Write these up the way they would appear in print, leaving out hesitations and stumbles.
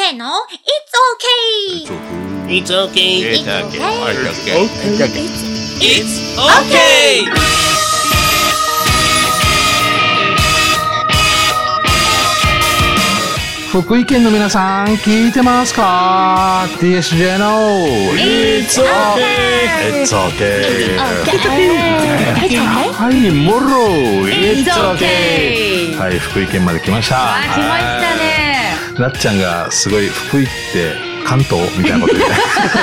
TSJ の It's okay! It's okay! It's okay! It's okay! 福井県の皆さん聞いてますか？ TSJ の It's okay! It's okay! ははい、もろ It's okay! はい、福井県まで来ました。 来ましたね。 なっちゃんがすごい福井って関東みたいなこと言って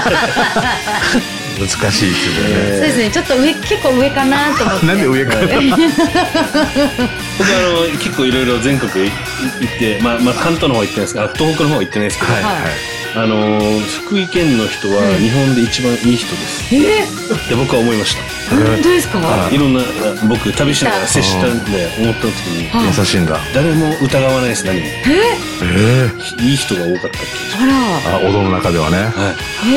難しいですよね。 そうですね、ちょっと結構上かなと思って。 なんで上から僕結構いろいろ全国行って、まあ関東の方は行ってないですけど、東北の方は行ってないですけど、 はいはい、 福井県の人は日本で一番いい人です。って僕は思いました。 本当ですか？ いろんな僕旅しながら接したんで思った時に優しいんだ。 誰も疑わないです。何もいい人が多かったっけ。 あら、 お堂の中ではね、 はい、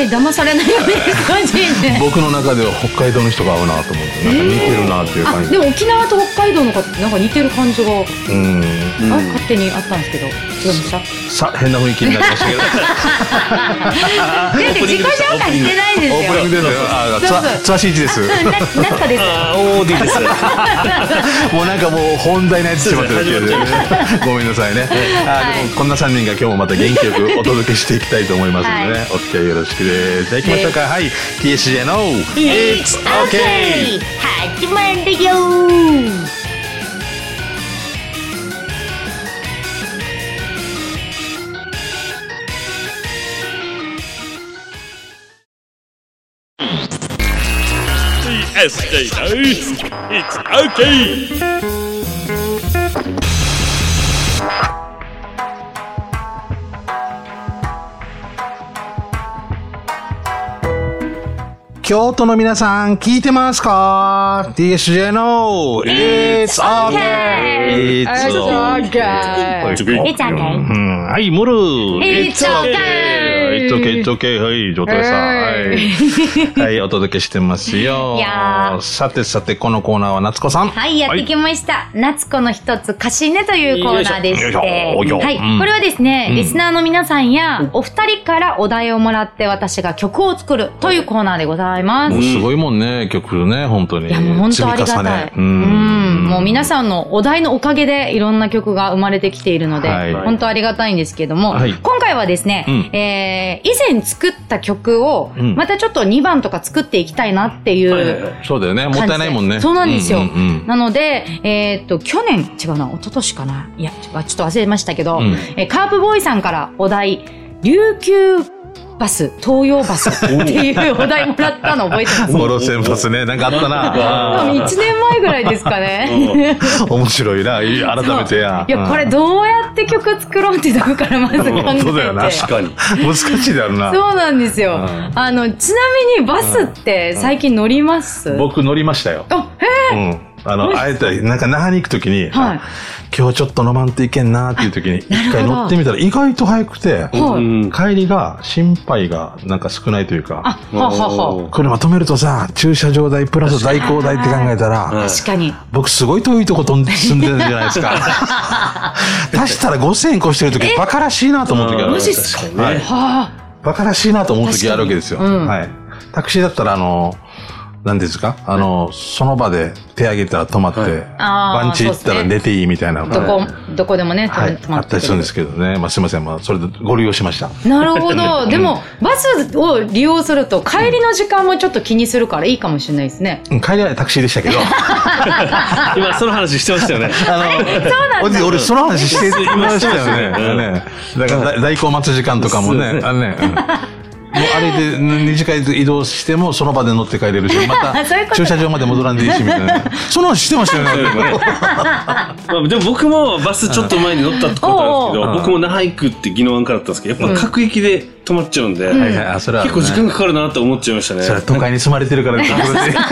騙されないように感じで僕の中では北海道の人が合うなと思って、なんか似てるなっていう感じ。 でも沖縄と北海道の方ってなんか似てる感じが勝手にあったんですけど、違いました？ さあ変な雰囲気になりましたけどだって自己紹介してないですよ。 オープニングですよ。ツアシーチです。 夏子です。 オーディです。 もうなんかもう本題のやつしまってるけど、ごめんなさいね。でもこんな3人が今日もまた元気よくお届けしていきたいと思いますのでね、お付き合いよろしくです。じゃあ行きましょうか。はい、TSJ の It's okay! 始まるよ。 TSJ の It's okay! 京都の皆さん聞いてますか？ TSJ の It's okay! It's okay! It's okay! はい、モル It's okay! It's okay, it's okay. はい、状態さ。はい。はい、お届けしてますよ。 いやさて、このコーナーは夏子さん。 はい、やってきました。夏子の一つ、かしねというコーナーでして。 よいしょはい、これはですね、リスナーの皆さんや、お二人からお題をもらって私が曲を作るというコーナーでございます。 もうすごいもんね、曲ね、本当に。 いや、もう本当ありがたい。もう皆さんのお題のおかげでいろんな曲が生まれてきているので、はい、本当ありがたいんですけども、はい、今回はですね、以前作った曲を、またちょっと2番とか作っていきたいなっていう、 そうだよね、もったいないもんね。 そうなんですよ。なので、去年、違うな、一昨年かな。いや、ちょっと忘れましたけど、カープボーイさんからお題、琉球バス、東洋バスっていうお題もらったの覚えてます？ 路線バスね、なんかあったな。 1年前ぐらいですかね。 面白いな、改めてや。 いや、これどうやって曲作ろうってとこからまず考えて。 そうだよな、確かに。難しいだろうな。 そうなんですよ。ちなみにバスって最近乗ります？ 僕乗りましたよ。 へぇあえて、なんか那覇に行くときに、今日ちょっと飲まんといけんなっていうときに、一回乗ってみたら意外と早くて、帰りが心配がなんか少ないというか、車止めるとさ、駐車場代プラス代行代って考えたら、 確かに。 僕すごい遠いとこ住んでるんじゃないですか。足したら5000円越してるとき、バカらしいなと思うときある。 マジっすか？ はい。バカらしいなと思うときあるわけですよ。はい。タクシーだったら何ですか？その場で手挙げたら止まって、バンチ行ったら寝ていいみたいな。 どこでもね、 止まって。あったりするんですけどね。まあすいません。それでご利用しました。 なるほど。でも、バスを利用すると帰りの時間もちょっと気にするからいいかもしれないですね。 帰りはタクシーでしたけど。 今その話してましたよね。 そうなんだ。 俺その話してましたよね。だから代行待つ時間とかもね、もうあれで2時間移動してもその場で乗って帰れるし、また駐車場まで戻らんでいいしみたいな。その話してましたよね。 でも僕もバスちょっと前に乗ったってことなんですけど、僕も那覇行くって宜野湾からだったんですけど、やっぱ各駅で止まっちゃうんで、 それは結構時間かかるなって思っちゃいましたね。 それは都会に住まれてるからってことで。 なる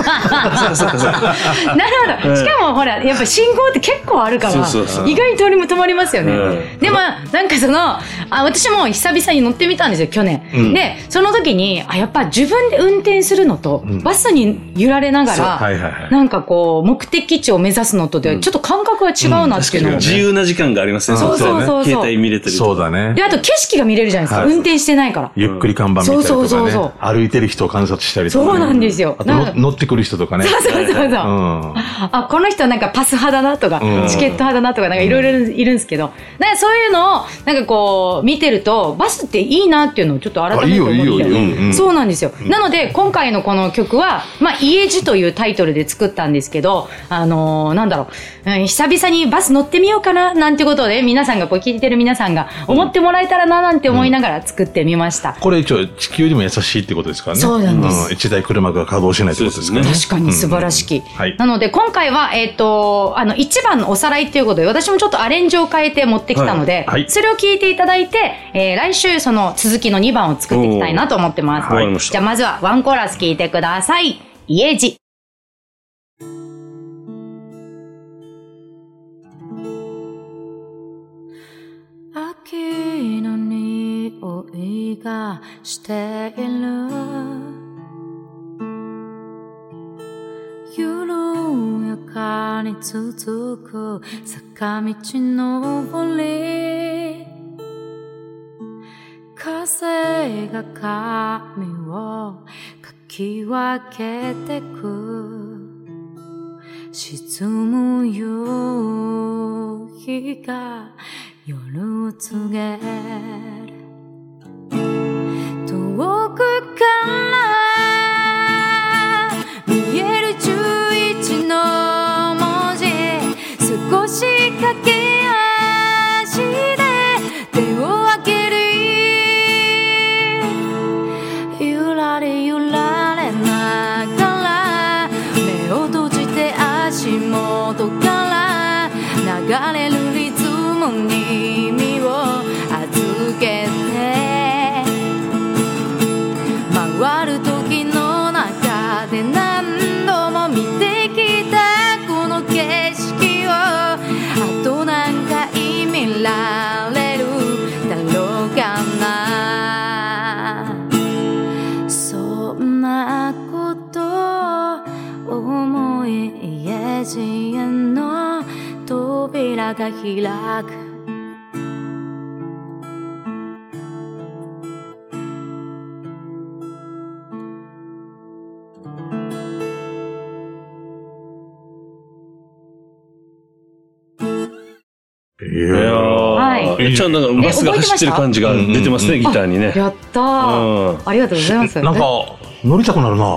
ほど。しかもほら、やっぱ信号って結構あるから、意外と止まりますよね。でも、なんか私も久々に乗ってみたんですよ、去年。で、その時に、やっぱ自分で運転するのと、バスに揺られながら、なんかこう、目的地を目指すのとで、ちょっと感覚が違うなっていうのを。 自由な時間がありますね、 そう。 携帯見れたりとか。 そうだね。 で、あと景色が見れるじゃないですか。運転してないから。 ゆっくり看板見たりとかね。歩いてる人を観察したりとか。 そうなんですよ。 あと乗ってくる人とかね。 そう。この人なんかパス派だなとか、チケット派だなとか、なんかいろいろいるんですけど、そういうのを、なんかこう、見てると、バスっていいなっていうのをちょっと改めて思って。そうなんですよ。なので、今回のこの曲は、家路というタイトルで作ったんですけど、なんだろう、久々にバス乗ってみようかな、なんてことで、皆さんがこう聞いてる皆さんが思ってもらえたらな、なんて思いながら作ってみました。 これ一応地球にも優しいってことですからね。 そうなんです。 一台車が稼働しないってことですからね。 確かに素晴らしき。なので今回は、一番のおさらいということで、私もちょっとアレンジを変えて持ってきたので、それを聞いていただいて、来週その続きの2番を作っていきたいなと思ってます。じゃあまずはワンコーラス聞いてください。家路。秋の匂いがしている緩やかに続く坂道上り風が髪をかき分けてく沈む夕日が夜を告げる遠くから見える11の文字少し駆け足で手を挙げるゆられゆられながら目を閉じて足元から流れるリズムに身を預けて回る時の中で何度も見てきたこの景色をあと何回見られるだろうかなそんなことを思い家路への扉が開くちゃんなんかバスが走ってる感じが出てますね、ギターにね。 やったー。ありがとうございます。 なんか、乗りたくなるな。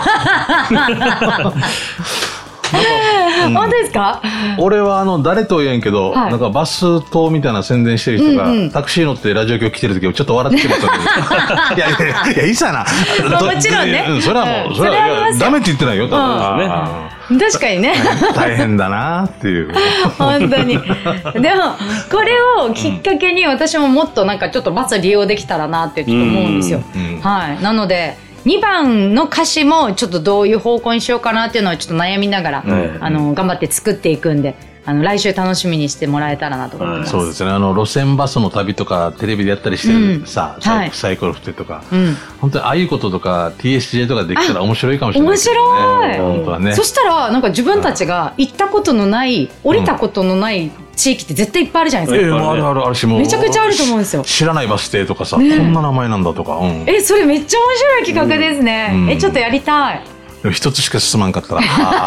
本当ですか？ 俺は誰とは言えんけど、なんかバス塔みたいな宣伝してる人が、タクシー乗ってラジオ局来てる時ちょっと笑ってる人がいや、いいさな。 もちろんね。 それはもう、それはダメって言ってないよ、多分。確かにね。 大変だなっていう。 本当に。でも、これをきっかけに私ももっとなんかちょっとバス利用できたらなってちょっと思うんですよ。はい。なので、2番の歌詞もちょっとどういう方向にしようかなっていうのをちょっと悩みながら、頑張って作っていくんで、来週楽しみにしてもらえたらなと思います。 そうですね。路線バスの旅とかテレビでやったりしてるさ、サイコロ振ってとか、本当にああいうこととか TSJ とかできたら面白いかもしれない。 面白い。 本当はね。 そしたらなんか自分たちが行ったことのない、降りたことのない地域って絶対いっぱいあるじゃないですか。 あるしもめちゃくちゃあると思うんですよ。 知らないバス停とかさ、こんな名前なんだとか。 それめっちゃ面白い企画ですね。ちょっとやりたい。 でも一つしか進まんかったら、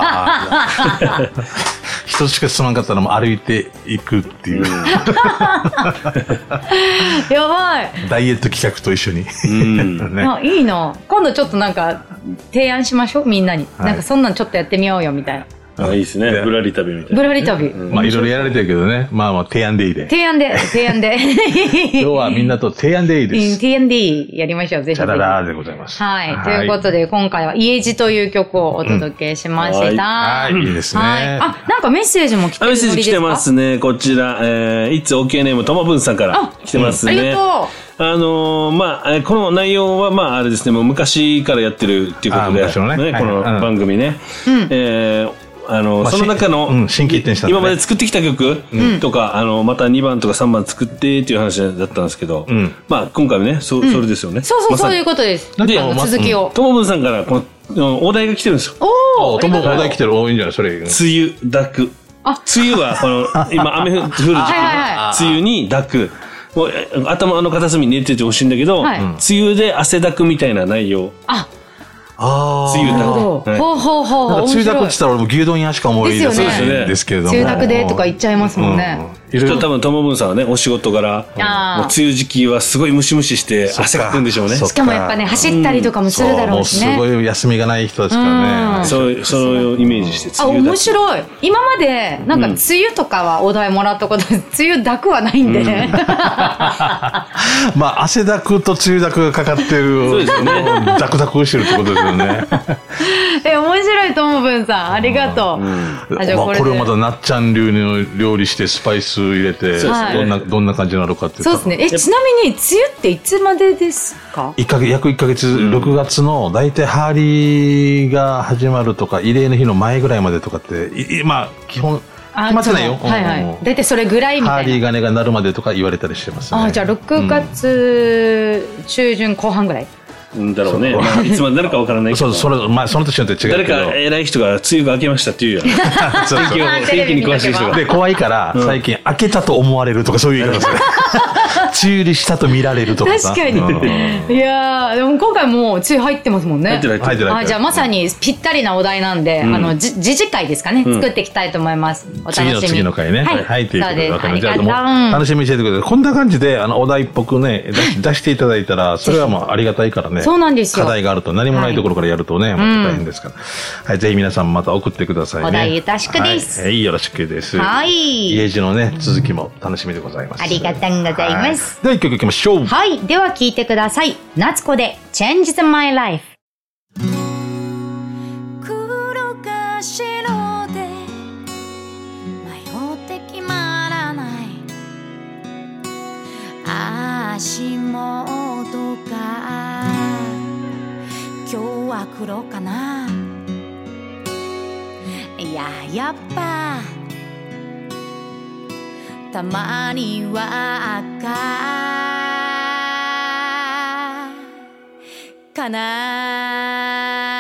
一つしか進まんかったらもう歩いていくっていう。 やばい。 ダイエット企画と一緒に。 いいな。今度ちょっとなんか提案しましょう、みんなに。なんかそんなんちょっとやってみようよみたいな。 いいですね。ぶらり旅みたいな。 ぶらり旅。 まあいろいろやられてるけどね。まあ提案でいいで。 提案で。 今日はみんなと提案でいいです。 提案でいい。やりましょう、ぜひ。 チャララでございます。 はい。ということで、今回は家路という曲をお届けしました。 はい。いいですね。 あ、なんかメッセージも来てる。 メッセージ来てますね。こちら、いつ OK ネームともぶんさんから来てますね。 ありがとう。まあ、この内容は、まあ、あれですね、もう昔からやってるっていうことで、ね、この番組ね。その中の、今まで作ってきた曲とか、また2番とか3番作ってっていう話だったんですけど、まあ、今回はね、それですよね。 そういうことです。で、続きを。 ともぶんさんから、この、お題が来てるんですよ。 おー、お題来てる。多いんじゃないそれ。 梅雨、抱く。梅雨は、今、雨降る時期、梅雨に抱く。もう頭の片隅に寝ててほしいんだけど、梅雨で汗だくみたいな内容。梅雨だく。 ほう。 梅雨だくって言ったら俺も牛丼屋しか思い出せないんですけれども。 梅雨だくでとか言っちゃいますもんね。 多分、ともぶんさんはね、お仕事柄、梅雨時期はすごいムシムシして汗かくんでしょうね。 しかもやっぱね、走ったりとかもするだろうしね。 もうすごい休みがない人ですからね。 そういうイメージして、 梅雨だく。面白い。今まで、なんか梅雨とかはお題もらったこと、梅雨だくはないんで。 まあ、汗だくと梅雨だくがかかってる。 そうですよね。 ザクザクしてるってことですよね。 面白いともぶんさん。ありがとう。 じゃあこれをまたなっちゃん流の料理してスパイス入れて、どんな感じになるかっていう。 そうですね。ちなみに、梅雨っていつまでですか？ 約1ヶ月、6月の、だいたいハーリーが始まるとか、慰霊の日の前ぐらいまでとかって、まあ、基本、決まってないよ。 だいたいそれぐらいみたいな。 ハーリー金が鳴るまでとか言われたりしてますね。 じゃあ6月中旬後半ぐらい。 だろうね。いつまでなるかわからないけど。 その年によって違うけど。 誰か偉い人が梅雨が明けましたって言うやん。天気に詳しい人が。 で、怖いから、最近、明けたと思われるとかそういう言い方ですね。梅雨入りしたと見られるとかさ。 確かに。いやー、でも今回もう梅雨入ってますもんね。 入ってる。 じゃあまさにぴったりなお題なんで、次次回ですかね、作っていきたいと思います。お楽しみに。 次の回ね。はい、ということで、わかりました。じゃあもう、楽しみにしていてください。こんな感じで、お題っぽくね、出していただいたら、それはもうありがたいからね。 そうなんですよ。 課題があると何もないところからやるとね、また大変ですから。はい、ぜひ皆さんまた送ってくださいね。 お題ゆたしくです。 よろしくです。 はい。 家路のね、続きも楽しみでございます。 ありがとうございます。 では一曲いきましょう。 はい。では聴いてください。夏子で Changes My Life。 黒か白で迷って決まらない足元が今日は黒かな。いややっぱたまには赤かな。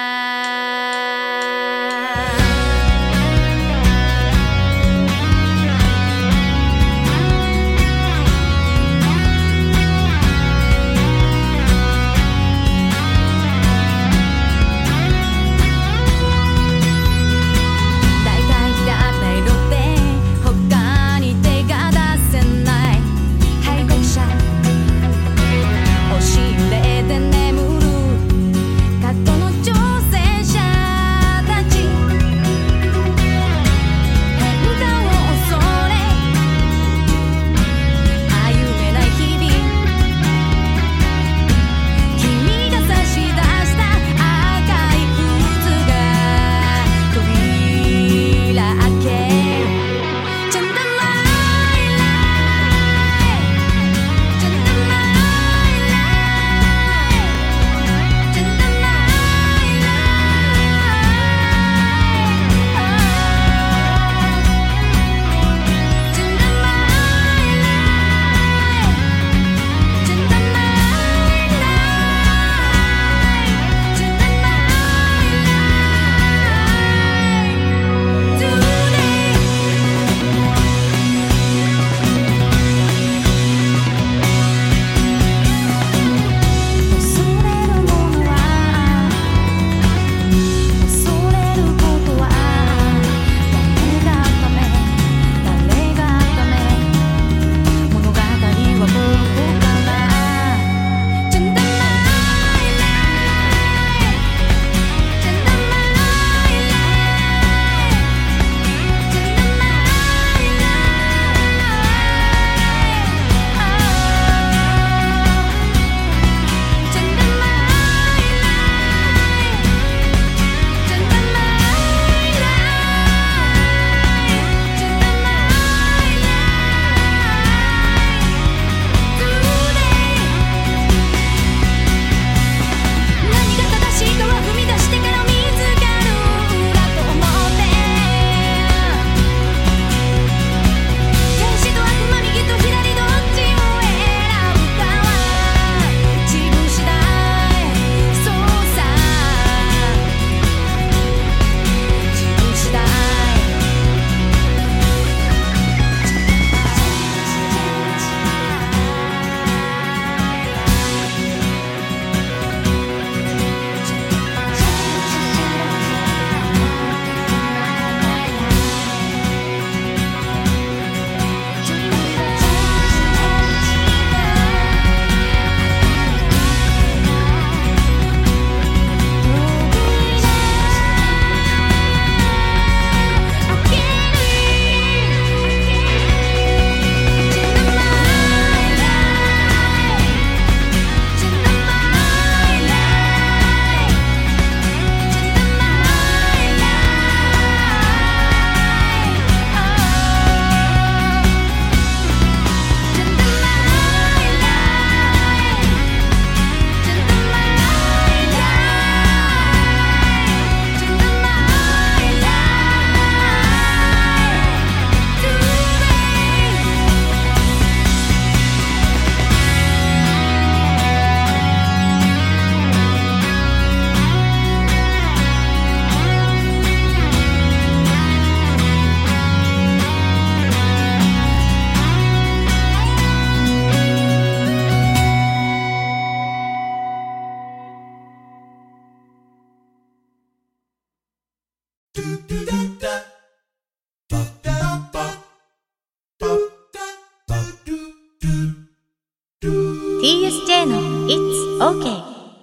TSJ の It's OK。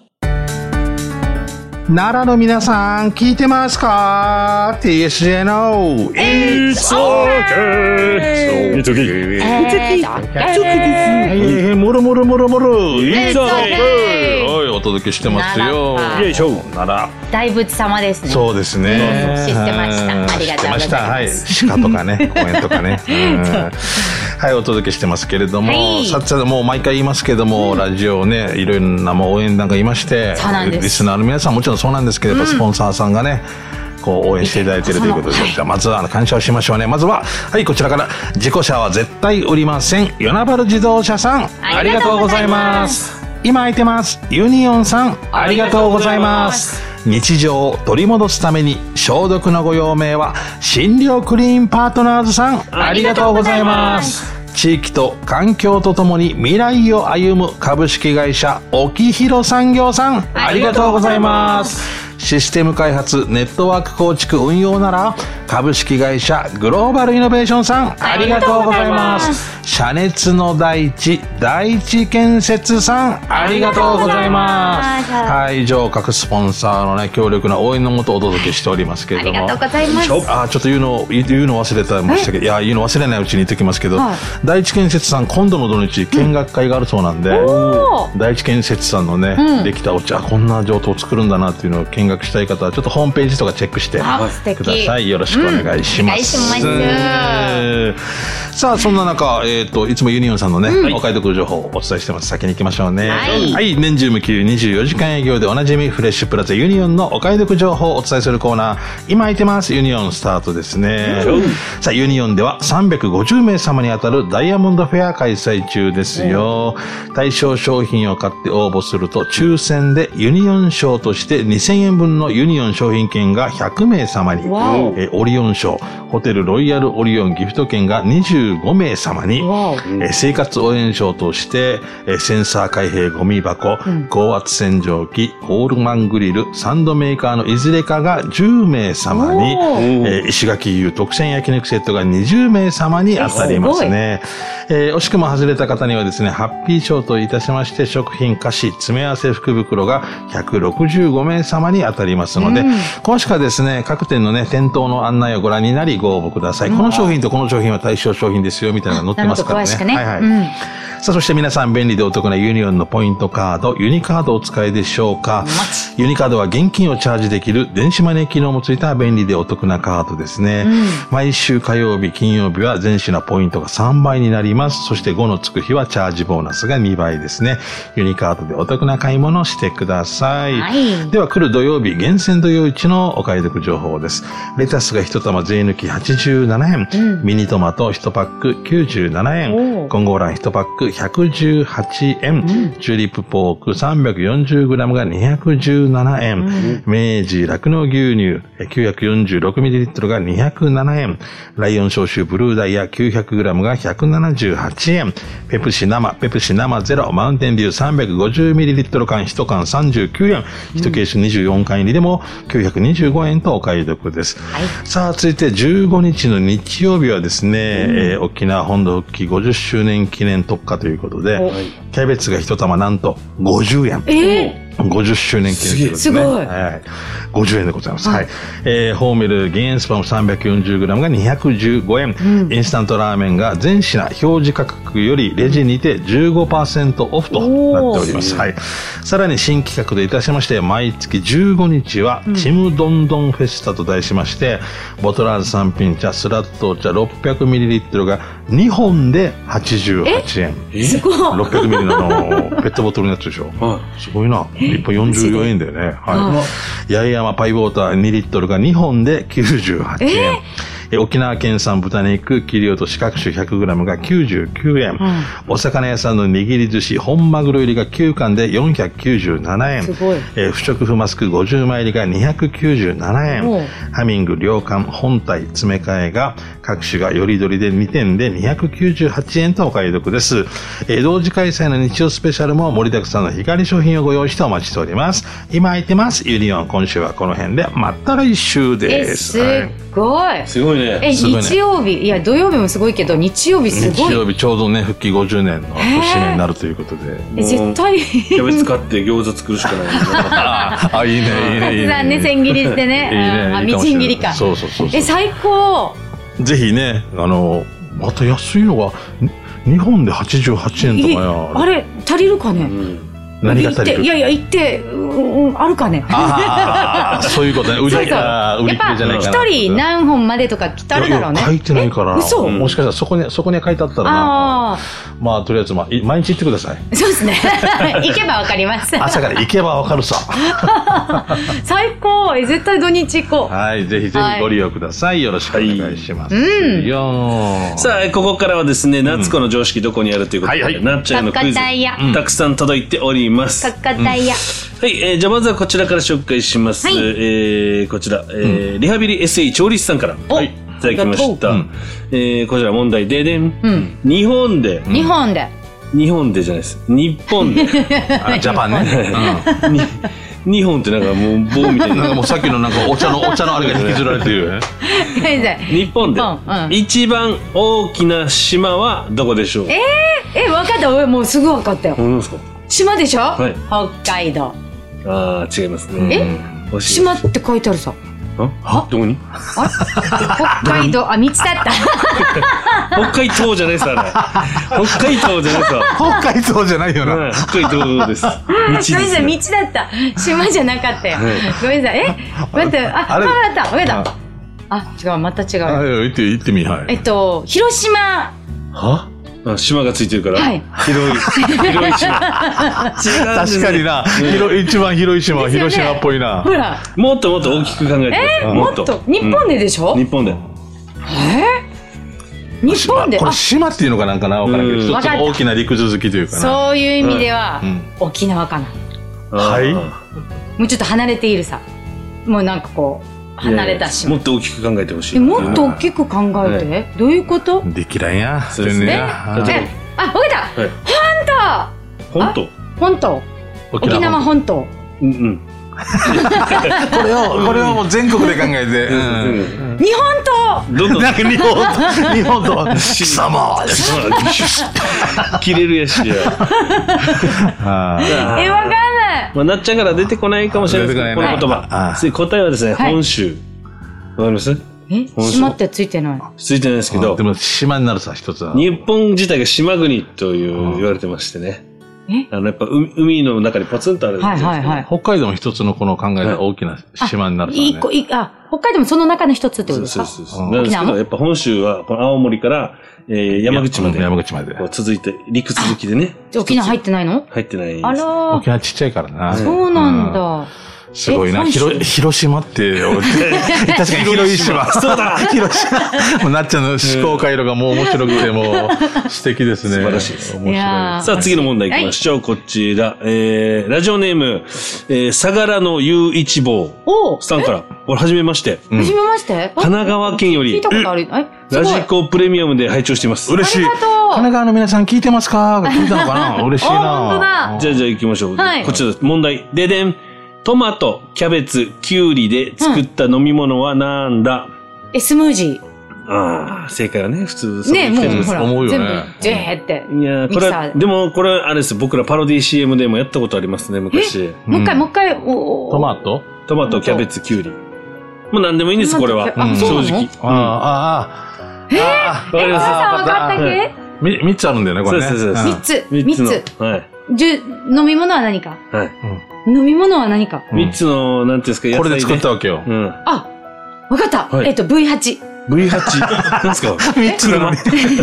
奈良の皆さん聞いてますか？ TSJ の It's OK。It's OK。 もろもろもろもろ It's OK。 お届けしてますよ。 よいしょ。奈良大仏様ですね。 そうですね。 知ってました。ありがとうございます。 はい。鹿とかね、公園とかね。はい、お届けしてますけれども、さっもう毎回言いますけども、ラジオね、いろんな応援団がいまして、リスナーの皆さんもちろんそうなんですけど、スポンサーさんがね、こう応援していただいているということで、じゃあまずは感謝をしましょうね。まずは、はい、こちらから、自己車は絶対売りません。与那原自動車さん、ありがとうございます。今空いてます。ユニオンさん、ありがとうございます。日常を取り戻すために消毒のご用命は診療クリーンパートナーズさん、ありがとうございます。地域と環境とともに未来を歩む株式会社沖広産業さん、ありがとうございます。システム開発、ネットワーク構築運用なら株式会社グローバルイノベーションさん、ありがとうございます。遮熱の大地、第一建設さん、ありがとうございます。はい、以上各スポンサーのね強力な応援のもとお届けしておりますけれども、 ありがとうございます。 ちょっと言うの忘れてましたけど、いや言うの忘れないうちに言ってきますけど、第一建設さん今度の土日見学会があるそうなんで、第一建設さんのね、できたお茶、こんな上等を作るんだなっていうのを見学したい方はちょっとホームページとかチェックしてください。よろしくお願いします。さあそんな中、いつもユニオンさんのね、お買い得情報をお伝えしてます。先に行きましょうね。はい、年中無休24時間営業でおなじみフレッシュプラザユニオンのお買い得情報をお伝えするコーナー、今空いてますユニオンスタートですね。さあユニオンでは350名様に当たるダイヤモンドフェア開催中ですよ。対象商品を買って応募すると抽選でユニオン賞として2000円分のユニオン商品券が100名様に、オリオン賞、ホテルロイヤルオリオンギフト券が25名様に、生活応援賞としてセンサー開閉ゴミ箱、高圧洗浄機、ホールマングリル、サンドメーカーのいずれかが10名様に、石垣牛特選焼肉セットが20名様に当たりますね。惜しくも外れた方にはですね、ハッピー賞といたしまして食品菓子詰め合わせ福袋が165名様に当たりますので、詳しくはですね、各店のね店頭の案内をご覧になりご応募ください。この商品とこの商品は対象商品ですよみたいなのが載ってますからね。はいはい。さあそして皆さん便利でお得なユニオンのポイントカード、ユニカードをお使いでしょうか。ユニカードは現金をチャージできる電子マネー機能もついた便利でお得なカードですね。毎週火曜日、金曜日は全品ポイントが3倍になります。そして5のつく日はチャージボーナスが2倍ですね。ユニカードでお得な買い物をしてください。では来る土曜日、厳選土曜市のお買い得情報です。レタスが1玉税抜き87円、ミニトマト1パック97円、コンゴーラン1パック118円、チューリップポーク 340g が217円、明治酪農牛乳 946ml が207円、ライオン消臭ブルーダイヤ 900g が178円、ペプシ生ゼロマウンテンデュー 350ml 缶1缶39円、1ケース24缶入りでも925円とお買い得です。さあ続いて15日の日曜日はですね、沖縄本土復帰50周年記念特価ということで、キャベツが1玉なんと50円。50周年記念ですね。すごい。はい。50円でございます。はい。ホーメル減塩スパム 340g が215円。インスタントラーメンが全品表示価格よりレジにて 15% オフとなっております。はい。さらに新企画でいたしまして、毎月15日はちむどんどんフェスタと題しまして、ボトラーズ三品茶、スラット茶 600ml が2本で88円。 すごい。 600ミリのペットボトルのやつでしょ。すごいな。1本44円だよね。はい。八重山パイウォーター2リットルが2本で98円。沖縄県産豚肉切り落とし各種 100g が99円、お魚屋さんの握り寿司本マグロ入りが9貫で497円、不織布マスク50枚入りが297円、ハミング両缶本体詰め替えが各種がよりどりで2点で298円とお買い得です。同時開催の日曜スペシャルも盛りだくさんの光商品をご用意してお待ちしております。今空いてますユニオン、今週はこの辺でまた来週です。 すごい、 すごいね。 ね。 日曜日、いや、土曜日もすごいけど、日曜日すごい。 日曜日ちょうどね、復帰50年の節目になるということで。 絶対。 キャベツ買って餃子作るしかない。 あ、いいね、いいね、いいね。 千切りしてね。いいね。みじん切りか。 そうそうそう。 最高。 ぜひね、また安いのが、日本で88円とかや。 あれ、足りるかね。 何が足りる？ いやいや、行って、あるかね。 そういうことね。売り切れじゃないかな。 一人何本までとか来たるだろうね。 書いてないから。 嘘？ もしかしたらそこに書いてあったらな。まあ、とりあえず、毎日行ってください。 そうですね。行けばわかります。 朝から行けばわかるさ。 最高。絶対土日行こう。 はい。ぜひぜひご利用ください。よろしくお願いします。 さあ、ここからはですね、夏子の常識どこにあるということで、なっちゃんのクイズ、たくさん届いております。はい、じゃあまずはこちらから紹介します。こちら、リハビリ SE 調理師さんからいただきました。こちら問題ででん。日本でじゃないです。日本で。 ジャパンね。 日本ってなんかもう棒みたいな。 なんかもうさっきのなんかお茶のあれが引きずられてる。 日本で一番大きな島はどこでしょう？ わかった。もうすぐわかったよ。 何ですか？ 島でしょ？北海道。 ああ、違いますね。 島って書いてあるさ。 どこに？ 北海道、道だった。 北海道じゃないです、あれ。北海道じゃないです。 北海道じゃないよな。 北海道です。 ごめんなさい、道だった。島じゃなかったよ。ごめんなさい。待って、わかった。違う、また違う。 言ってみ、はい。 広島。 は？島がついてるから。はい。広い島。 確かにな。一番広い島は広島っぽいな。 ほら。 もっともっと大きく考えて。 もっと。日本ででしょ？ 日本で。 日本で。 これ島っていうのかなんかな、わからんけど、一つ大きな陸続きというかな。 そういう意味では、沖縄かな。 はい。 もうちょっと離れているさ。もうなんかこう。離れた島。 もっと大きく考えてほしい。 もっと大きく考えて。どういうこと？ できらんや。 そうですね。 わかった。本島。沖縄本島。これはもう全国で考えて。 日本島。 なんか日本島。貴様。 切れるやしや。 わかんない。 なっちゃんから出てこないかもしれないですけど、この言葉。答えはですね、本州。わかります？ 島ってついてない。 ついてないですけど。 でも島になるさ、一つは。 日本自体が島国と言われてましてね。やっぱ海の中にポツンとあるんですよ。 北海道も一つのこの考えが大きな島になるさ。 北海道もその中の一つってことですか？ そう。なんですけど、やっぱ本州は、この青森から、山口まで。続いて、陸続きでね。 沖縄入ってないの？ 入ってない。 沖縄ちっちゃいからな。 そうなんだ。 すごいな。広島って、確かに広い島。 そうだ広島。なっちゃんの思考回路がもう面白くて、もう素敵ですね。 素晴らしいです。面白い。さあ、次の問題行きましょう。こちら。ラジオネーム、相良の雄一坊さんから。これ、はじめまして。 はじめまして。 神奈川県より、 聞いたことある。 ラジコプレミアムで拝聴しています。 嬉しい。神奈川の皆さん聞いてますか？聞いたのかな？嬉しいな。 本当だ。 じゃあ行きましょう。こちら、問題。ででん。トマト、キャベツ、キュウリで作った飲み物はなんだ？ スムージー。正解はね、普通ね、もうほら、 思うよね。 全部、ジェーって。 いや、これ、でもこれ、あれです。僕らパロディ CM でもやったことありますね、昔。 もう一回、 トマト、 キャベツ、キュウリ。もう何でもいいんです、これは。正直。 わかります。 わかったっけ ？3つあるんだよね、これね。 そう。 3つ。 はい。 飲み物は何か？ はい。 飲み物は何か ？3つの、なんていうんですか、野菜で。 これで作ったわけよ。 あ、わかった。V8。 V8。何ですか ？3つのなんで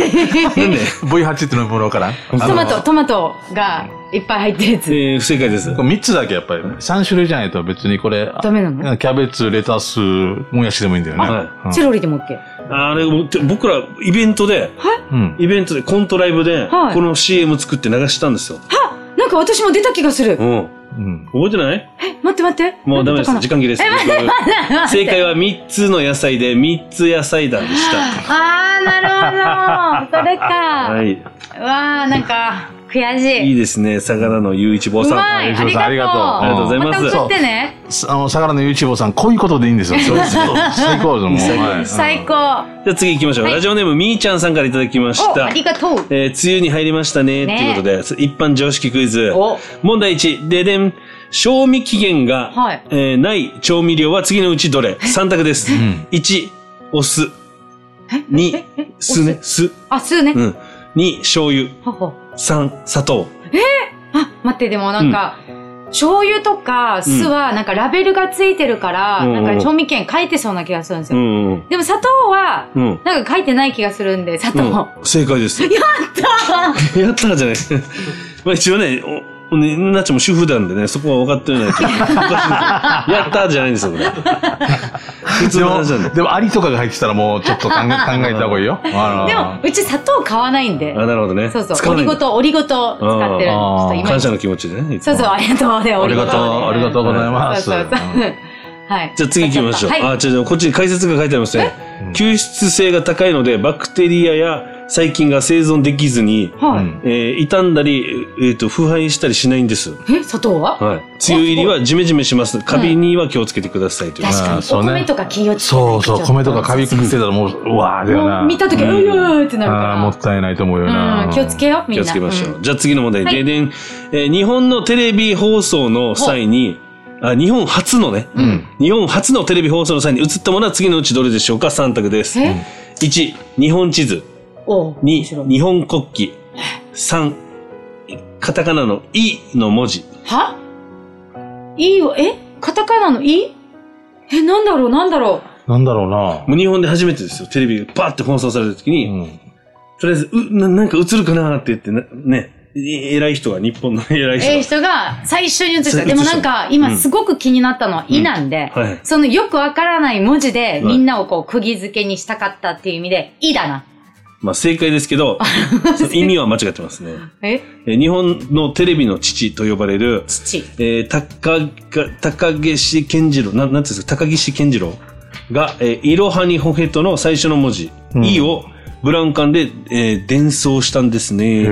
?V8 ってのものわからん？ トマトがいっぱい入ってるやつ。 不正解です。 3つだけやっぱり。3種類じゃないと別にこれ。 ダメなの？ キャベツ、レタス、もやしでもいいんだよね。 セロリでも OK。 あれ、僕らイベントで、コントライブで、この CM 作って流したんですよ。 なんか私も出た気がする。 覚えてない？ 待って。 もうダメです。時間切れです。正解は3つの野菜で3つ野菜団でした。 なるほど。それか。 はい。 なんか、 悔しい。 いいですね。相良の雄一坊さん。 ありがとう。 ありがとうございます。 また送ってね。 相良の雄一坊さん、こういうことでいいんですよ。そうです。最高です。 もう。最高。 じゃあ次行きましょう。ラジオネームみーちゃんさんからいただきました。 ありがとう。 梅雨に入りましたね。ということで、一般常識クイズ。問題1、ででん。賞味期限が、ない調味料は次のうちどれ ?3 択です。1、お酢。2、酢ね。酢。 あ、酢ね。 2、醤油。3、砂糖。 待って、でもなんか、醤油とか酢はなんかラベルがついてるから、なんか調味券書いてそうな気がするんですよ。でも砂糖は、なんか書いてない気がするんで、砂糖。 正解です。 やったやったじゃない。まあ一応ね、なっちゃんも主婦なんでね、そこは分かってるないと。やったじゃないんですよ、これ。普通の話なんで。 でも、アリとかが入ってたらもうちょっと考えた方がいいよ。 でも、うち砂糖買わないんで。 なるほどね。 そうそう。オリゴ糖使ってる。 感謝の気持ちでね。 そうそう、ありがとうね、 ありがとうございます。 はい。じゃあ次行きましょう。こっちに解説が書いてありますね。吸湿性が高いので、バクテリアや細菌が生存できずに、傷んだり、腐敗したりしないんです。 砂糖は？ はい。梅雨入りはジメジメします。カビには気をつけてくださいという。 確かに。お米とか気をつけて。 そうそう、米とかカビくってたらもう、うわーだよな。 見たとき、うーってなるから。 もったいないと思うよな。 気をつけよう、みんな。 気をつけましょう。じゃあ次の問題。日本のテレビ放送の際に、日本初のね、日本初のテレビ放送の際に映ったものは次のうちどれでしょうか ?3 択です。1、日本地図。2、日本国旗。3、カタカナのイの文字。 は？イを、カタカナのイ？なんだろうなんだろうな。 もう日本で初めてですよ。テレビがパーって放送された時に、とりあえず、なんか映るかなって言ってね。偉い人が、日本の偉い人が最初に映した。でもなんか、今すごく気になったのは、イなんで、そのよくわからない文字で、みんなをこう、釘付けにしたかったっていう意味で、イだな。 まあ正解ですけど、意味は間違ってますね。日本のテレビの父と呼ばれる、高岸健次郎、なんていうんですか、高岸健次郎が、いろはにほへとの最初の文字、イを、ブラウン管で、伝送したんですね。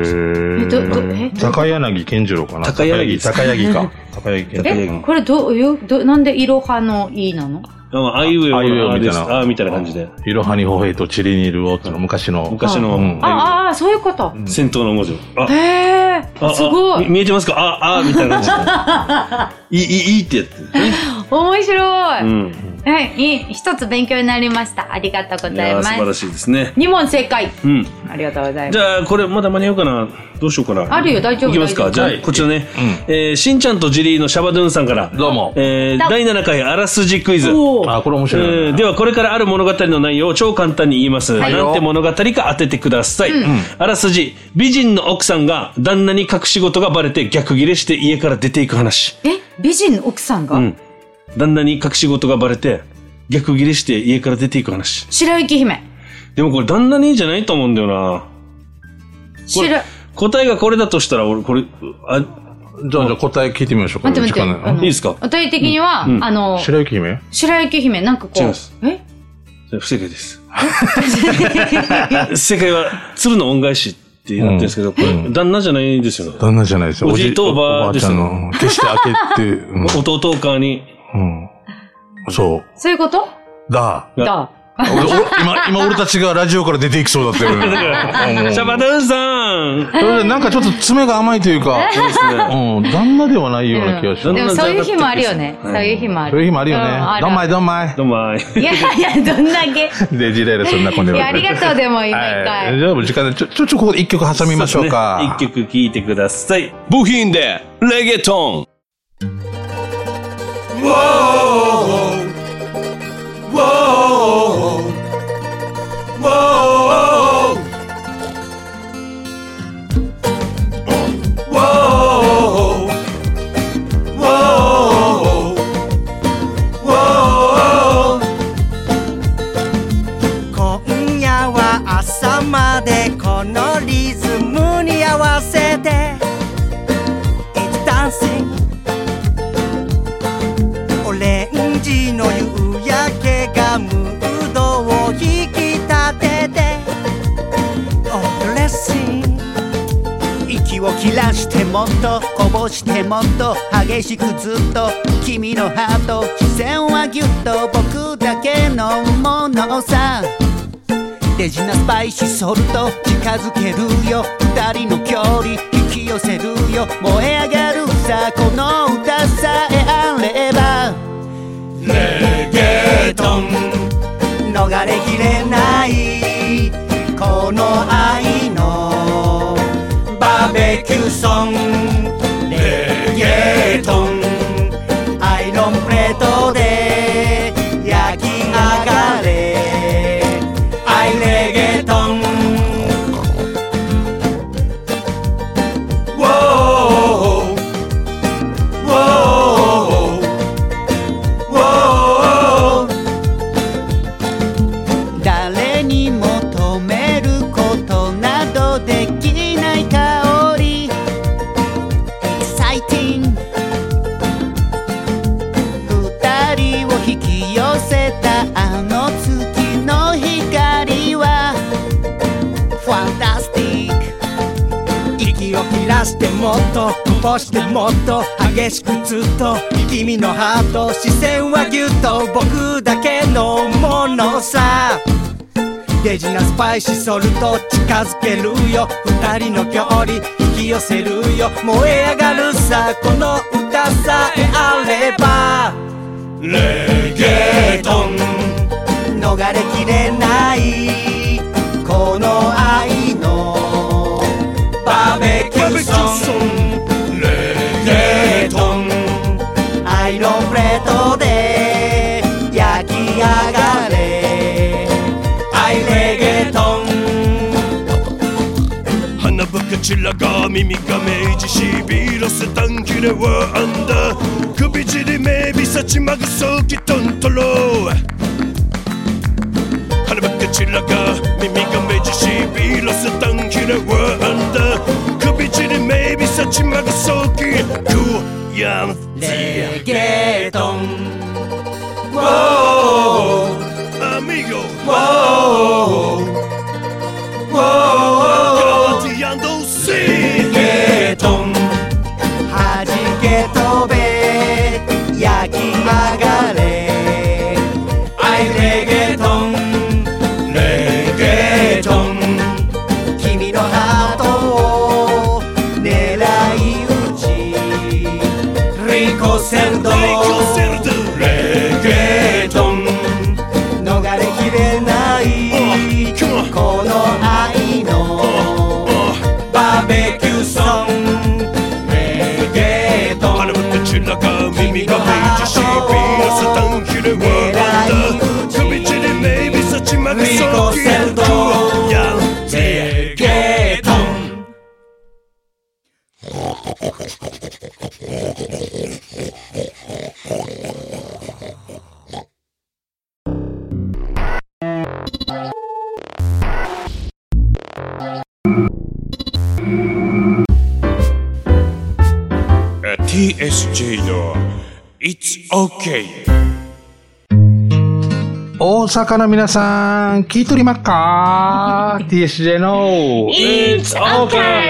高柳健次郎かな。 高柳か。高柳健次郎。 これなんでいろはのいなの？ あいうえおみたいな。みたいな感じで。 いろはにほへとちりにるおっての昔の。 そういうこと。 戦闘の文字。 すごい。 見えてますか？みたいな感じで。いいってやって。 面白い。一つ勉強になりました。ありがとうございます。 素晴らしいですね。 2問正解。ありがとうございます。 じゃあ、これまだ間に合うかな？どうしようかな。 あるよ、大丈夫。 いきますか。じゃあ、こちらね。しんちゃんとジリーのシャバドゥンさんから。 どうも。 第7回あらすじクイズ。 これ面白い。 では、これからある物語の内容を超簡単に言います。なんて物語か当ててください。あらすじ。美人の奥さんが旦那に隠し事がバレて逆ギレして家から出ていく話。 美人の奥さんが？ 旦那に隠し事がバレて、逆ギレして家から出ていく話。 白雪姫。 でもこれ旦那にじゃないと思うんだよな。答えがこれだとしたら、俺、これ、じゃあ答え聞いてみましょうか。 待って。 いいですか？ 答え的には、 白雪姫？ 白雪姫、なんかこう。 違います。不正解です。正解は、鶴の恩返しってなってるんですけど、これ、旦那じゃないですよね。 旦那じゃないですよ。 おじいとおばあですよ。 決して開けて、 弟お母に。 そう。 そういうこと？ だ。今俺たちがラジオから出ていきそうだったよね。シャバドゥンさん。 それでなんかちょっと爪が甘いというか、旦那ではないような気がします。 でもそういう日もあるよね。そういう日もある。 そういう日もあるよね。どんまい。 どんまい。 いや、どんだけ。 デジレールそんなこんでる。 ありがとう、でも今一回。 じゃあ時間で、ここで一曲挟みましょうか。 一曲聴いてください。部品で、レゲトン。 今夜は朝までこのリズムに合わせて It's dancing オレンジの夕焼けがムードを引き立てて Oh dressing 息を切らしてもっとこぼしてもっと激しくずっと君のハート視線はギュッと僕だけのものさデジなスパイシーソルト近づけるよ二人の距離引き寄せるよ燃え上がるさこの歌さえあればレゲトン逃れきれないこの愛のバーベキューソンレゲトンアイロンプレートで焼き上がれアイレゲトンウォーウォーウォー誰に求めることなどできない香り Exciting 二人を引き寄せたあの月の光は Fantastic 息を切らしてもっとこぼしてもっと激しくずっと君のハート視線はギュッと僕だけのものさデジなスパイシーソルト近づけるよ二人の距離引き寄せるよ燃え上がるさこの歌さえあればレゲトン逃れきれないこの愛のバーベキューソンレゲトンアイロンプレートで焼き上がれアイレゲトン鼻ばかちらが耳が明治しびらせたんきれはあんだ首尻目びさちまぐそうきとんとろ鼻ばかちらが耳が明治しびらせたんきれはあんだ首尻目びさちまぐそうきくやんレゲトンウォーアミゴウォーウォーガーディアンドシーレゲトン弾け飛べ焼き上がれアイレゲトンレゲトン君のハートを狙い撃ちリコセルドレゲトン逃れきれないこの愛のバーベキューソンレゲトン鼻ばかちらが耳が明治しびらせたんきれはあんだ首尻目びさちまぐそうきやんレゲトン TSG の It's OK 大阪の皆さん、聞いとりまっか?TSJ の It's OK!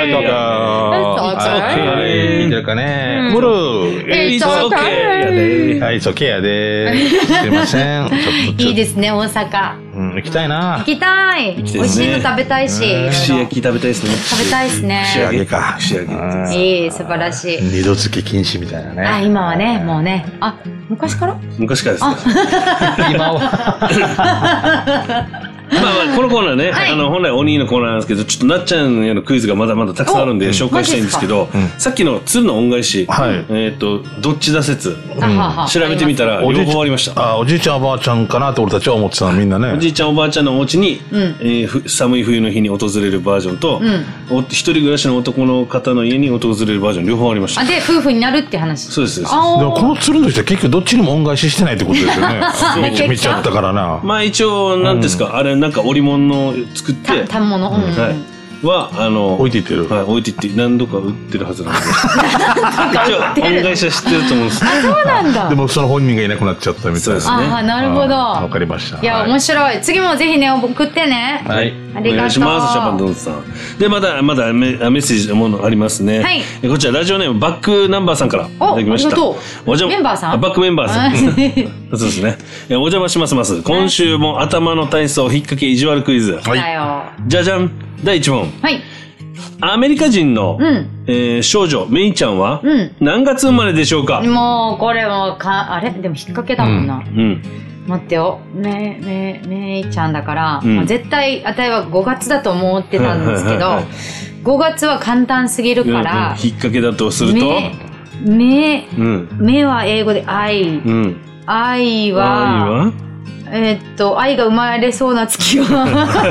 聞いてるかねムル It's OK! はい、It's OK やで。すいません。 いいですね、大阪。 行きたいな。 行きたい。美味しいの食べたいし。 串焼き食べたいですね。 食べたいですね。 串揚げか。 串揚げ。 いい、素晴らしい。 二度付き禁止みたいなね。 あ、今はね、もうね。あ、昔から昔からですね。 今は。 まあこのコーナーね、本来鬼のコーナーなんですけど、ちょっとなっちゃんへのクイズがまだまだたくさんあるんで紹介したいんですけど、さっきの鶴の恩返し、どっちだ説、調べてみたら両方ありました。 おじいちゃんおばあちゃんかなって俺たちは思ってたのみんなね。 おじいちゃんおばあちゃんのお家に、寒い冬の日に訪れるバージョンと、一人暮らしの男の方の家に訪れるバージョン両方ありました。 で、夫婦になるって話。 そうです。でもこの鶴の人は結局どっちにも恩返ししてないってことですよね。見ちゃったからな。 まあ一応、なんですか、あれなんか織物を作って。 反物。 は、 置いていってる。 はい、置いていって、何度か売ってるはずなんで。一応、恩返しは知ってると思うんですけど。 そうなんだ。 でも、その本人がいなくなっちゃったみたいな。 そうですね。 あ、なるほど。 わかりました。 いや、面白い。次もぜひね、送ってね。 はい。 ありがとう。お願いします、シャパンドンさん。で、まだメッセージのものありますね。はい。こちら、ラジオネーム、バックナンバーさんからいただきました。ありがとう。メンバーさん？バックメンバーさん。そうですね。お邪魔します。今週も頭の体操、引っ掛け意地悪クイズ。 はい。 じゃじゃん。第1問。はい。アメリカ人の、少女、メイちゃんは、何月生まれでしょうか？ もう、これもあれでも引っ掛けだもんな。待ってよ。めいちゃんだから、絶対、あたいは5月だと思ってたんですけど、5月は簡単すぎるから、 引っ掛けだとすると、 目は英語で愛。愛は、愛が生まれそうな月は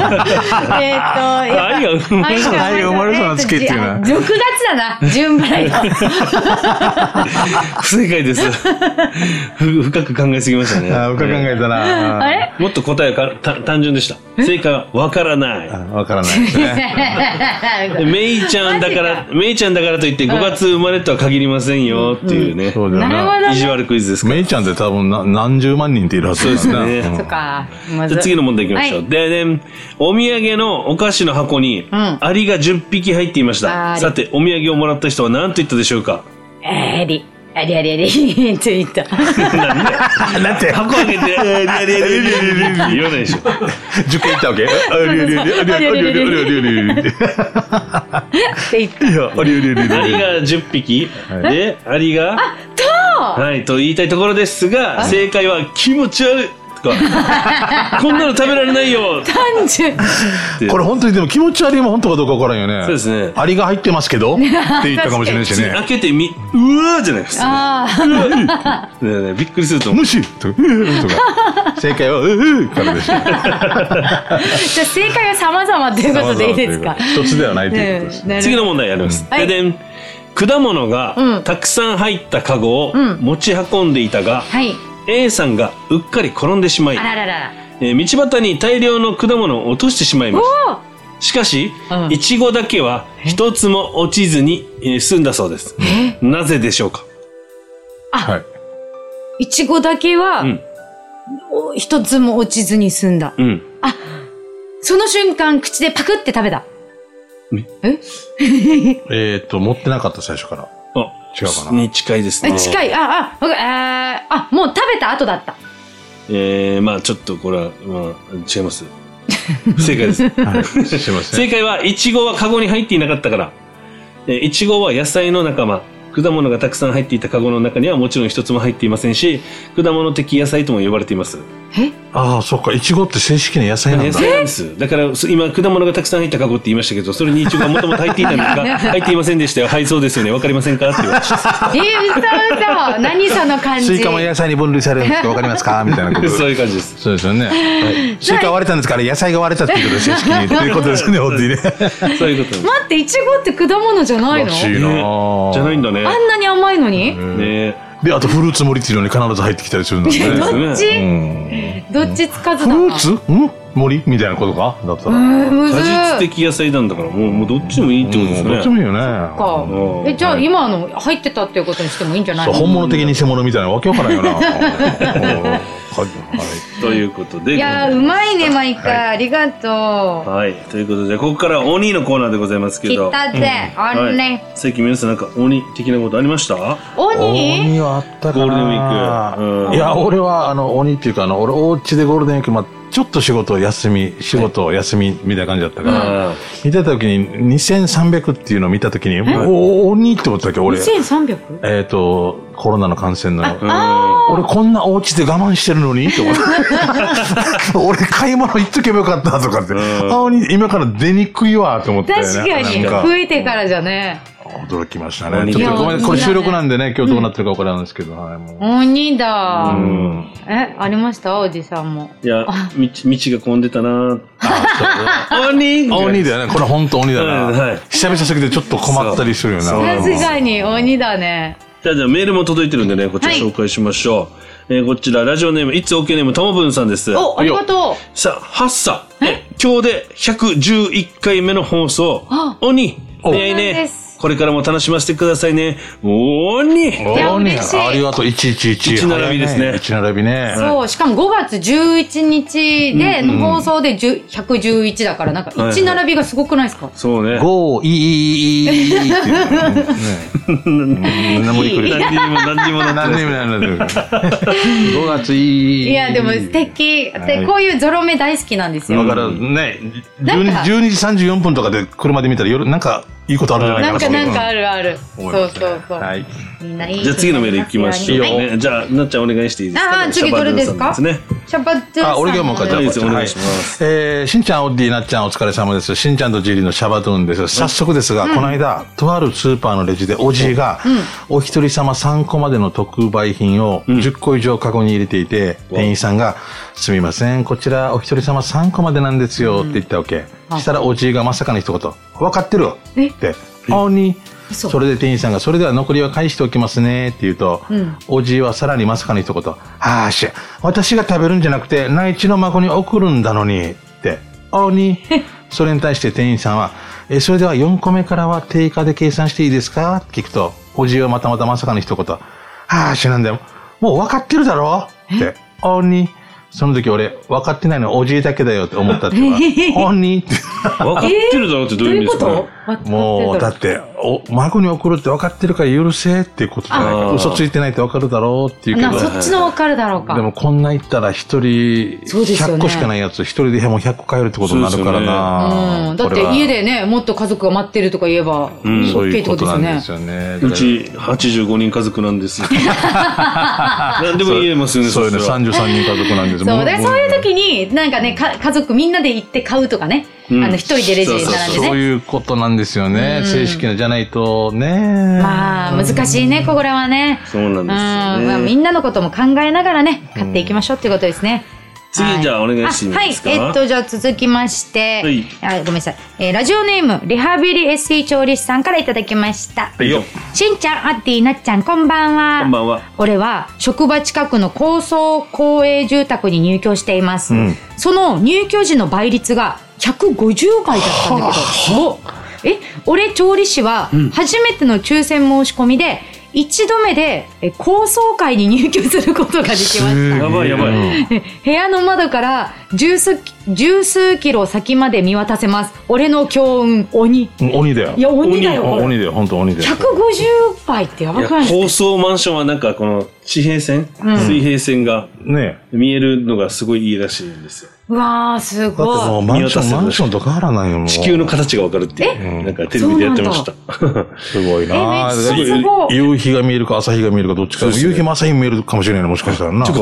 愛が生まれそうな月っていうのは 6月だな、順払いの不正解です。深く考えすぎましたね。 深く考えたな。 あれもっと答えが単純でした。正解はわからない。 わからないですね。 メイちゃんだからといって5月生まれとは限りませんよっていうね。 そうだよな。 意地悪クイズですから。 メイちゃんって多分何十万人っているはずですね。 そうですね。 そっか。 じゃあ次の問題いきましょう。で、お土産のお菓子の箱にアリが10匹入っていました。さて、お土産をもらった人は何と言ったでしょうか？ アリって言った。 なんて箱開けて、アリ言わないでしょ。 10回言ったわけ？ って言った。 アリが10匹で、アリが、はい、と言いたいところですが、正解は気持ち悪い。こんなの食べられないよ。 単純。 これ本当にでも気持ち悪いも本当かどうかわからんよね。 そうですね。 アリが入ってますけどって言ったかもしれないしね。 開けてうわーじゃないですか。びっくりすると思う。 虫とか正解はからでした。 じゃあ正解は様々ということでいいですか？ 一つではないということです。 次の問題やります。果物がたくさん入ったカゴを持ち運んでいたが、A さんがうっかり転んでしまい、道端に大量の果物を落としてしまいます。しかし、イチゴだけは一つも落ちずに済んだそうです。なぜでしょうか？ イチゴだけは一つも落ちずに済んだ。その瞬間口でパクって食べた。 持ってなかった最初から。違うかな。 に近いですね。 近い。もう食べた後だった。 まあちょっとこれは、違います。不正解です。正解は、イチゴはカゴに入っていなかったから。イチゴは野菜の仲間。果物がたくさん入っていたカゴの中にはもちろん一つも入っていませんし、果物的野菜とも呼ばれています。 ああ、そっか。イチゴって正式な野菜なんだ。 野菜なんです。だから、今、果物がたくさん入ったカゴって言いましたけど、それにイチゴがもともと入っていたんですが、入っていませんでしたよ。はい、そうですよね。わかりませんかって言われました。 嘘。何その感じ。 スイカも野菜に分類されるんですか？わかりますか？みたいなこと。 そういう感じです。 そうですよね。スイカ割れたんですから、野菜が割れたっていうことで正式に。ということですね、本当にね。 そういうことです。 待って、イチゴって果物じゃないの？ らしいな。 じゃないんだね。 あんなに甘いのに？ ね。で、あとフルーツ盛りっていうのに必ず入ってきたりするんだね。 どっちつかずだな。 フルーツ？森みたいなことかだったら。 果実的野菜なんだから、もうどっちでもいいってことですね。 どっちもいいよね。じゃあ今入ってたっていうことにしてもいいんじゃないの？ 本物的偽物みたいなわけわからんよな。 ということで。 いやうまいね、毎回。ありがとう。 はい。ということで、ここから鬼のコーナーでございますけど。 来たぜ、鬼。 最近皆さんなんか鬼的なことありました？ 鬼はあったかな。 ゴールデンウィーク。 いや、俺は鬼っていうか、俺お家でゴールデンウィーク、ちょっと仕事休みみたいな感じだったから、見てた時に2300っていうのを見た時に、鬼って思ったっけ、俺。 2300？ コロナの感染の。俺こんなお家で我慢してるのにって思って。俺買い物行っとけばよかったとかって。今から出にくいわって思って、ね。 確かに。増えてからじゃね。 驚きましたね。ちょっとごめん、これ収録なんでね、今日どうなってるか分からないんですけど。 鬼だ。ありましたおじさんも。 いや、道が混んでたな。鬼だよね。これ本当鬼だな。久々すぎてちょっと困ったりするよな。 確かに鬼だね。 じゃあメールも届いてるんでね、こちら紹介しましょう。こちら、ラジオネーム、いつ OK ネーム、ともぶんさんです。 お、ありがとう。 さあ、はっさ。今日で111回目の放送。鬼。早いね。これからも楽しませてくださいね。鬼。 嬉しい。 ありがとう。111。 1並びですね。 1並びね。 そう、しかも5月11日で、の放送で111だから、なんか1並びがすごくないですか？ そうね。 5、いいっていう。何にも5月いい。 いや、でも素敵。で、こういうゾロ目大好きなんですよ。 だからね、12時34分とかで車で見たら夜、なんか、いいことあるじゃないかな。 なんかある。そう。 はい。 みんないい。 じゃあ次のメール行きましょう。じゃあ、なっちゃんお願いしていいですか？ 次どれですか？シャバドゥさん。 俺がもう書いてある。 お願いします。 しんちゃん、オッディ、なっちゃんお疲れ様です。しんちゃんとジーリーのシャバドゥンです。早速ですが、この間、とあるスーパーのレジでおじいが、お一人様3個までの特売品を10個以上カゴに入れていて、店員さんが、すみません、こちらお一人様3個までなんですよって言ったわけ。したらおじいがまさかの一言、分かってるって。それで店員さんが、それでは残りは返しておきますねって言うと、おじいはさらにまさかの一言、私が食べるんじゃなくて内地の孫に送るんだのにって、それに対して店員さんは、それでは4個目からは定価で計算していいですかって聞くと、おじいはまたまさかの一言、なんだよ、もう分かってるだろって、その時俺、分かってないのおじいだけだよって思ったっていうか、鬼って。 分かってるだろうってどういう意味ですかね。 もう、だって、孫に送るって分かってるから許せっていうことじゃないか。嘘ついてないって分かるだろうっていうけど。 そっちの分かるだろうか。 でもこんな言ったら一人、100個しかないやつ、一人でもう100個買えるってことになるからな。 だって家でね、もっと家族が待ってるとか言えば、 そういうことなんですよね。 うち85人家族なんです。何でも言えますよね、 そういうね、33人家族なんです。 そういう時に、なんかね、家族みんなで行って買うとかね。一人でレジに並んでね。 そういうことなんですよね。正式なじゃないとね。 まあ、難しいね、これはね。 そうなんですよね。 みんなのことも考えながらね、買っていきましょうっていうことですね。 次、じゃあお願いしていいですか？ はい。じゃあ続きまして、ごめんなさい。ラジオネーム、リハビリ SE 調理師さんからいただきました。しんちゃん、あってぃなっちゃん、こんばんは。 こんばんは。 俺は、職場近くの高層公営住宅に入居しています。その入居時の倍率が150倍だったんだけど、俺調理師は、初めての抽選申し込みで、一度目で高層階に入居することができました。 やばい。 部屋の窓から十数キロ先まで見渡せます。俺の強運、鬼。 鬼だよ。 いや、鬼だよ。 鬼だよ、本当鬼だよ。 150倍ってやばくないですか？ 高層マンションはなんかこの地平線、水平線が見えるのがすごいいいらしいんですよ。 うわー、すごい。 だってもうマンションと変わらないよ、もう。 地球の形がわかるっていう。なんかテレビでやってました。 すごいなぁ。 夕日が見えるか朝日が見えるかどっちか。夕日も朝日も見えるかもしれないな、もしかしたらな。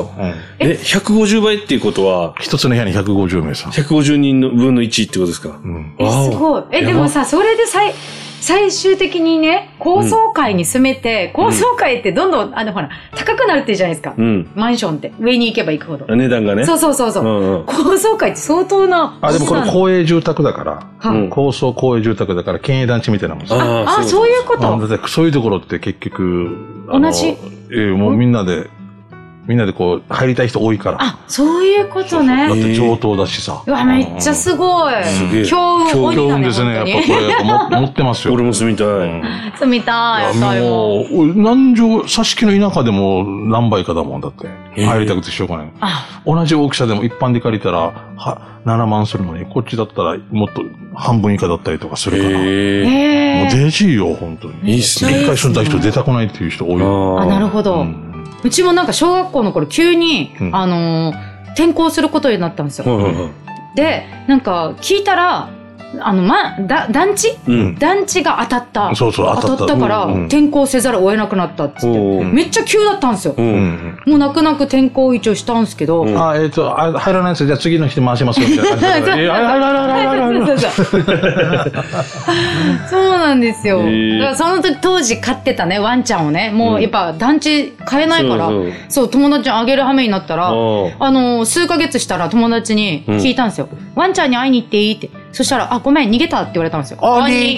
150倍っていうことは、 一つの部屋に150名さん。 150人の分の1ってことですか？ すごい。でもさ、それで最終的にね、高層階に住めて、高層階ってどんどん、ほら、高くなるって言うじゃないですか。マンションって。上に行けば行くほど。 値段がね。 そう。高層階って相当な。 でもこれ公営住宅だから。高層公営住宅だから、県営団地みたいなもんです。 そういうこと。 だってそういうところって結局、 同じ。 もうみんなでこう、入りたい人多いから。 そういうことね。 だって上等だしさ。 うわ、めっちゃすごい。強運ですね。やっぱこれ、持ってますよ。 俺も住みたい。 住みたい。 もう、南城、挿し木の田舎でも何倍かだもんだって。入りたくてしょうがない。同じ大きさでも一般で借りたら、7万するのに、こっちだったらもっと半分以下だったりとかするから。もうデジーよ、本当に。 いいっすね。 一回住んだ人出たくないっていう人多い。 なるほど。うちもなんか小学校の頃急に、転校することになったんですよ。で、なんか聞いたら、団地が当たった。当たったから、転校せざるを得なくなったって言って。めっちゃ急だったんですよ。もう泣く泣く転校一応したんですけど。 入らないですよ。じゃあ次の人回しますよ。みたいな感じで。 そうなんですよ。だからその時当時飼ってたね、ワンちゃんをね、もうやっぱ団地買えないから、そう、友達にあげる羽目になったら、数ヶ月したら友達に聞いたんですよ。ワンちゃんに会いに行っていいって。 そしたら、ごめん、逃げたって言われたんですよ。 鬼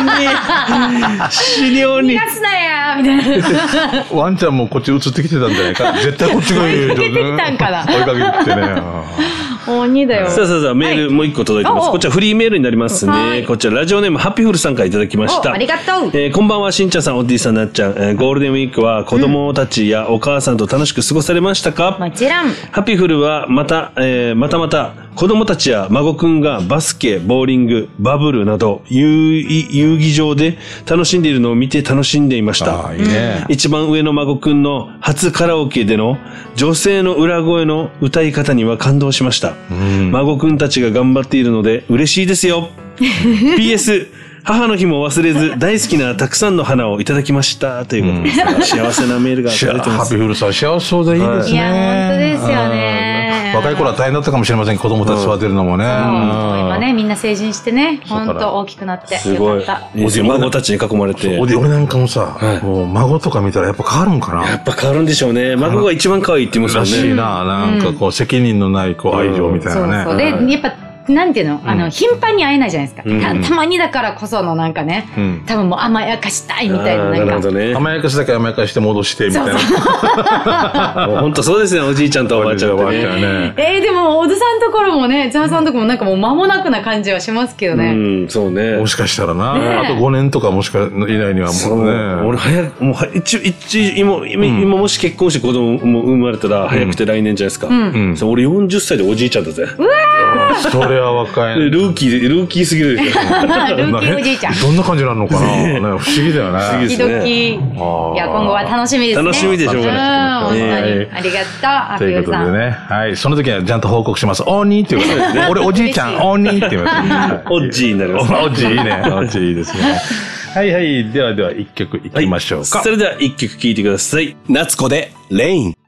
死に鬼逃がすなやみたいな。 ワンちゃんもこっち映ってきてたんじゃないか。絶対こっちがいいよ。 追いかけてきたんかな。 追いかけてきてね。 鬼だよ。 さあ、メールもう一個届いてます。こちらフリーメールになりますね。こちらラジオネームハッピーフルさんからいただきました。 ありがとう。 こんばんは、しんちゃんさん、おじいさん、なっちゃん。ゴールデンウィークは子供たちやお母さんと楽しく過ごされましたか？ もちろん。 ハッピーフルはまた子供たちや孫くんがバスケ、ボーリング、バブルなど遊技場で楽しんでいるのを見て楽しんでいました。 いいね。 一番上の孫くんの初カラオケでの女性の裏声の歌い方には感動しました。孫くんたちが頑張っているので嬉しいですよ。PS 母の日も忘れず大好きなたくさんの花をいただきましたということです。幸せなメールが届いてます。 ハッピーフルさん幸せそうでいいですね。 いや本当ですよね。 若い頃は大変だったかもしれません。子供たち育てるのもね。 今ねみんな成人してね、本当大きくなってすごい。孫たちに囲まれて。 俺なんかもさ、もう孫とか見たらやっぱ変わるんかな。 やっぱ変わるんでしょうね。孫が一番可愛いって言いますよね。 らしいな。なんかこう責任のないこう愛情みたいなね。 そうでやっぱ。なんていうの頻繁に会えないじゃないですか。たまにだからこそのなんかね、多分もう甘やかしたいみたいななんか。 甘やかしだけ甘やかして戻してみたいな。 もう本当そうですね、おじいちゃんとおばあちゃんとね。 でも、おずさんところもね、ザーさんとこもなんかもう間もなくな感じはしますけどね。 そうね。 もしかしたらな。あと5年とかもしか以内にはもうね。 俺早く、もう今もし結婚して子供も生まれたら早くて来年じゃないですか。俺40歳でおじいちゃんだぜ。 うわそれは若い。 ルーキーすぎるでしょ。 ルーキーおじいちゃん。 どんな感じなのかな。不思議だよね。 不思議ですね。いや、今後は楽しみですね。 楽しみでしょうがない。 本当に。ありがとう。 ということでね。はい。その時はちゃんと報告します。おにって言うことで。俺おじいちゃん、おにって言います。 おっじいになります。 おっじいいいね。おっじいいいですね。はいはい。では一曲いきましょうか。 それでは一曲聴いてください。夏子でレイン。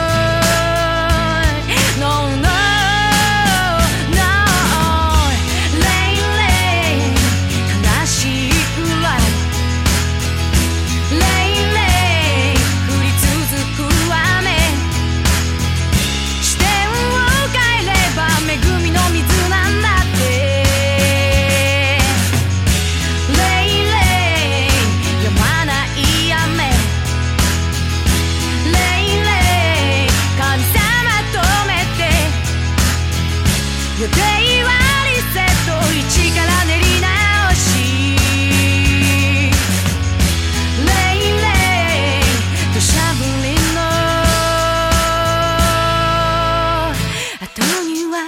レインレイン夜セット一から練り直しレイレイ土砂降りの後には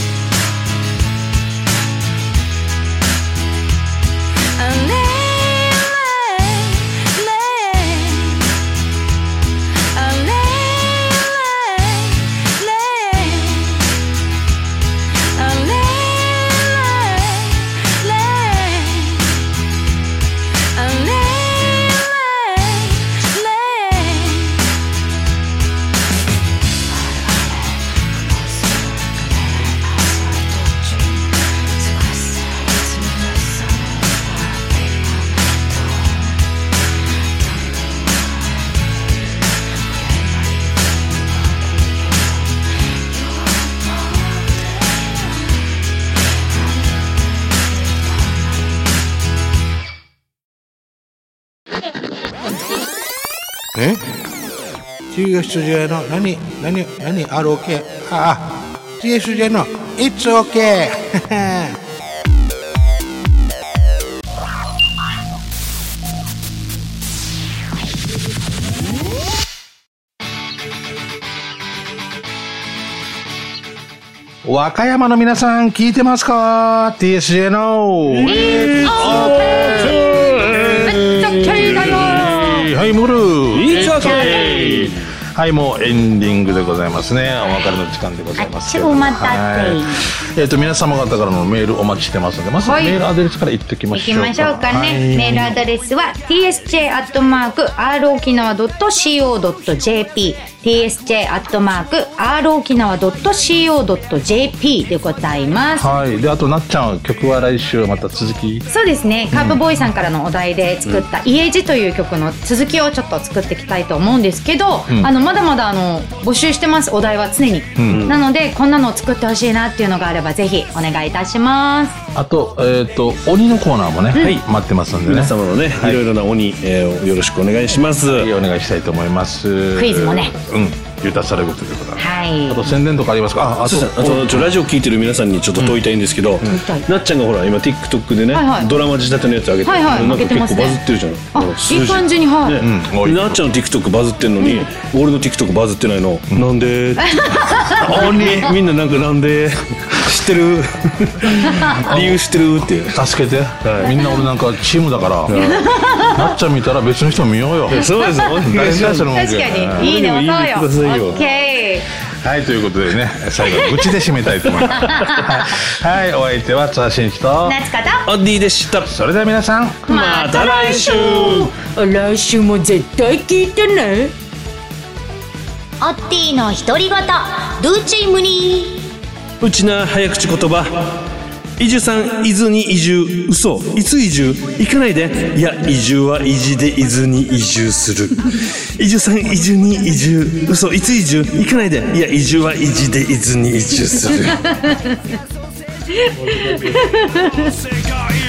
TSJ の何 ROK TSJ の It's OK 和歌山の皆さん聞いてますか？ TSJ の It's OK だよ。はい、ムルー It's OK。はい、もうエンディングでございますね。お別れの時間でございますけど、 また皆様方からのメールお待ちしてますので、まずメールアドレスから言っておきましょうか。 行きましょうかね。メールアドレスは tsj@rokinawa.co.jp tsj@rokinawa.co.jp でございます。 はい。で、あとなっちゃん曲は来週また続き。 そうですね。カープボーイさんからのお題で作った家路という曲の続きをちょっと作っていきたいと思うんですけど、まだまだ募集してます。お題は常に。なのでこんなのを作ってほしいなっていうのがあればぜひお願いいたします。 あと鬼のコーナーもね、待ってますんでね。 皆様のね、いろいろな鬼よろしくお願いします。 お願いしたいと思います。 クイズもね。 ユタされるということで、 はい、 あと宣伝とかありますか？ あとラジオ聞いてる皆さんにちょっと問いたいんですけど、なっちゃんがほら今 TikTok でね、ドラマ仕立てのやつ上げて、なんか結構バズってるじゃん。 いい感じに、 なっちゃんの TikTok バズってんのに、俺の TikTok バズってないの、なんでみんななんかなんで知ってる理由知ってるって助けて、みんな俺なんかチームだからなっちゃん見たら別の人も見ようよ。 そうですよ、お願いします。 確かにいいね、おそうよ。オッケー。はい、ということでね、最後愚痴で締めたいと思います。はい、お相手は津田真一と夏香とオッディでした。 それでは皆さん、 また来週。 来週も絶対聞いてね。オッディの独り言、ドゥチームにうちな早口言葉。移住さん、伊豆に移住。嘘、いつ移住？行かないで。いや、移住は意地で伊豆に移住する。移住さん、伊豆に移住。嘘、いつ移住？行かないで。いや、移住は意地で伊豆に移住する。